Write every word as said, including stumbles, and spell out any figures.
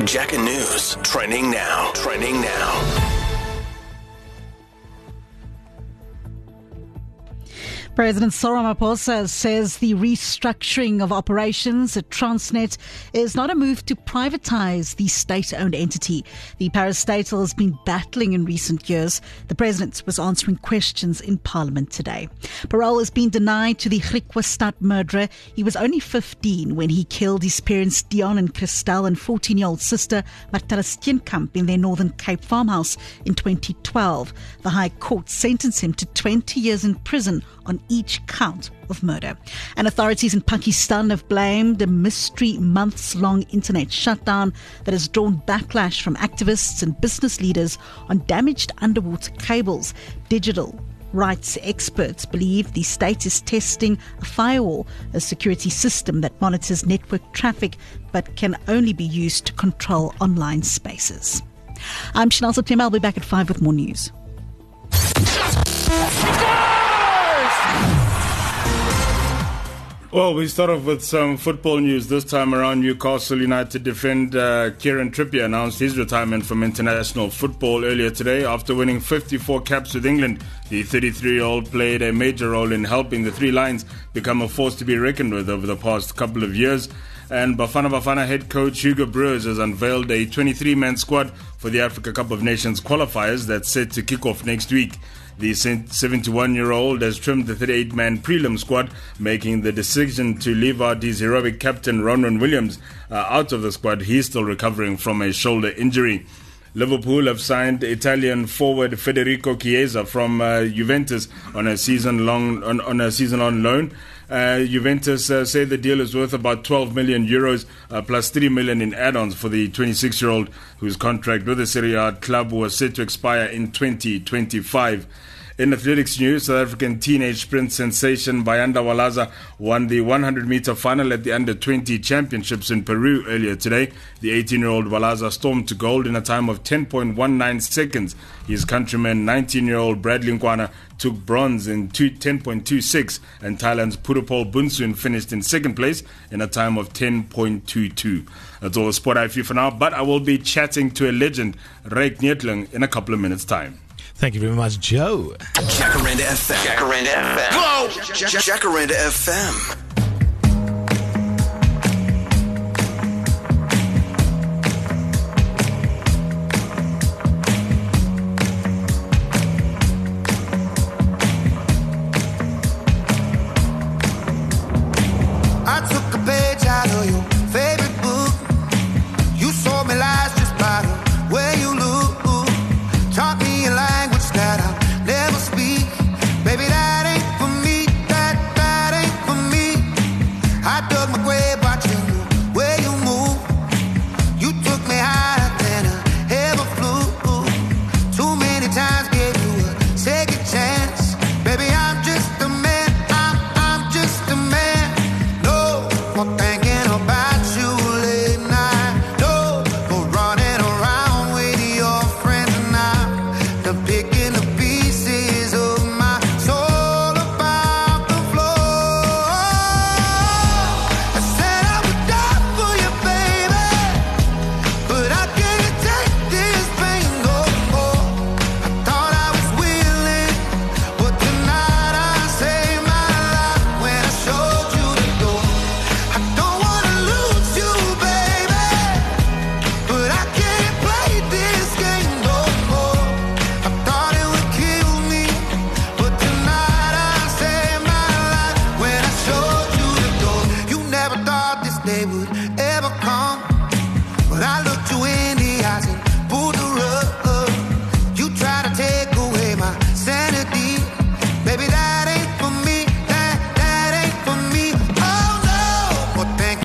Jacka News, trending now, trending now. President Cyril Ramaphosa says the restructuring of operations at Transnet is not a move to privatize the state-owned entity. The parastatal has been battling in recent years. The president was answering questions in Parliament today. Parole has been denied to the Griquastad murderer. He was only fifteen when he killed his parents Dion and Christel and fourteen-year-old sister Martha Steenkamp in their Northern Cape farmhouse in twenty twelve. The High Court sentenced him to twenty years in prison on each count of murder. And authorities in Pakistan have blamed a mystery months-long internet shutdown that has drawn backlash from activists and business leaders on damaged underwater cables. Digital rights experts believe the state is testing a firewall, a security system that monitors network traffic but can only be used to control online spaces. I'm Chanel September. I'll be back at five with more news. Well, we start off with some football news. This time around, Newcastle United defender uh, Kieran Trippier announced his retirement from international football earlier today after winning fifty-four caps with England. The thirty-three-year-old played a major role in helping the Three Lions become a force to be reckoned with over the past couple of years. And Bafana Bafana head coach Hugo Broos has unveiled a twenty-three-man squad for the Africa Cup of Nations qualifiers that's set to kick off next week. The seventy-one-year-old has trimmed the thirty-eight-man prelim squad, making the decision to leave out his heroic captain Ronwen Williams uh, out of the squad. He's still recovering from a shoulder injury. Liverpool have signed Italian forward Federico Chiesa from uh, Juventus on a season-long on, on a season-long loan. Uh, Juventus uh, say the deal is worth about twelve million euros uh, plus three million in add-ons for the twenty-six-year-old whose contract with the Serie A club was set to expire in twenty twenty-five. In athletics news, South African teenage sprint sensation Bayanda Walaza won the hundred meter final at the under twenty championships in Peru earlier today. The eighteen-year-old Walaza stormed to gold in a time of ten point one nine seconds. His countryman, nineteen-year-old Bradley Nkwana, took bronze in ten point two six, and Thailand's Purupol Bunsun finished in second place in a time of ten point two two. That's all the sport I feel for now, but I will be chatting to a legend, Ryk Neethling, in a couple of minutes' time. Thank you very much, Joe. Jacaranda F M. Jacaranda F M. Whoa! Jacaranda F M. I took a page out of your favorite book. You saw me lies just by the way you look. Taught me a language that I'll never speak. Baby, that ain't for me, that, that ain't for me. I dug my grave watching the way you move. You took me higher than I ever flew. Too many times gave you a second chance. Baby, I'm just a man, I'm, I'm just a man. No more thinking about you late night. No more running around with your friends. I'm picking the pieces of my soul about the floor. I said I would die for you, baby, but I can't take this pain no more. I thought I was willing, but tonight I saved my life when I showed you the door. I don't want to lose you, baby, but I can't play this game no more. I thought it would kill me, but tonight I saved my life when I showed you the door. You never thought this day would